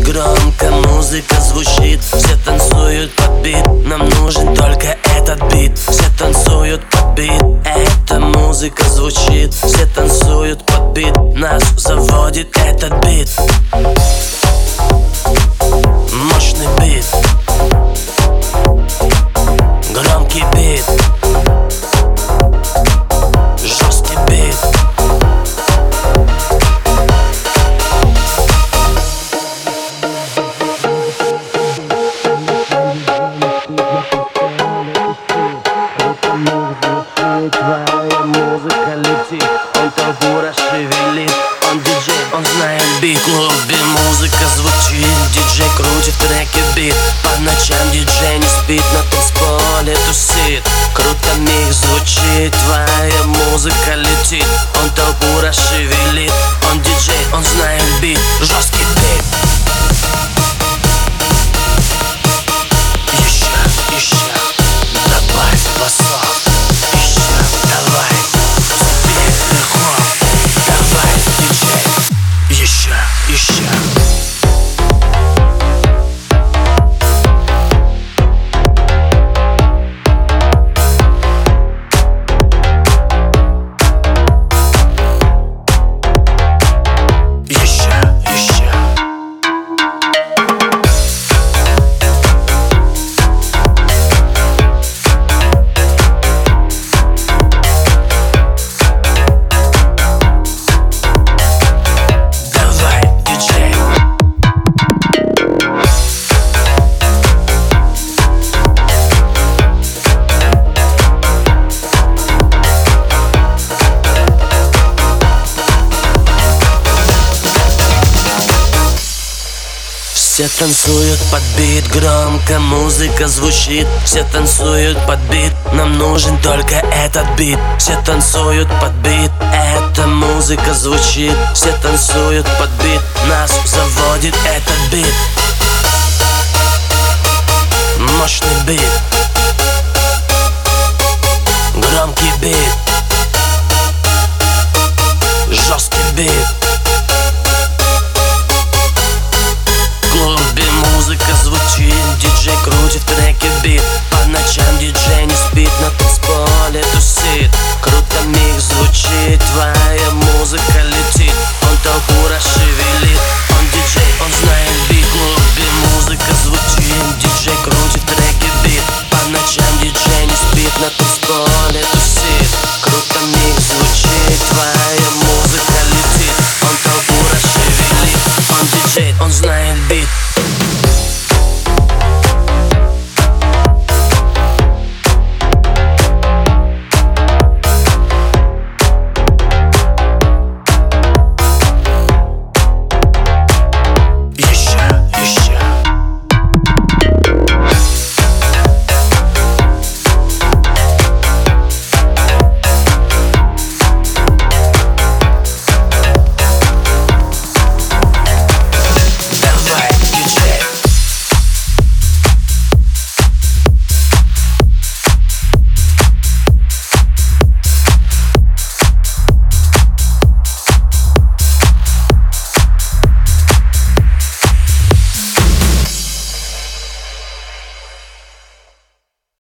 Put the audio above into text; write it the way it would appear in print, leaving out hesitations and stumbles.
громко, музыка звучит, все танцуют под бит. Нам нужен только этот бит. Все танцуют под бит. Эта музыка звучит, все танцуют под бит. Нас заводит этот бит. Мощный бит, громкий бит, жесткий бит. Твоя музыка летит, он толпу расшевелит. Он диджей, он знает бит. В клубе музыка звучит, диджей крутит в треке бит. По ночам диджей не спит, на танцполе тусит. Круто микс звучит, твоя музыка летит. Он толпу расшевелит. Он диджей, он знает бит. Жесткий бит. Еще, добавь басов. Давай, сверху, давай, диджей. Еще. Все танцуют под бит, громко музыка звучит. Все танцуют под бит, нам нужен только этот бит. Все танцуют под бит, эта музыка звучит. Все танцуют под бит, нас заводит этот бит. Мощный бит, громкий бит.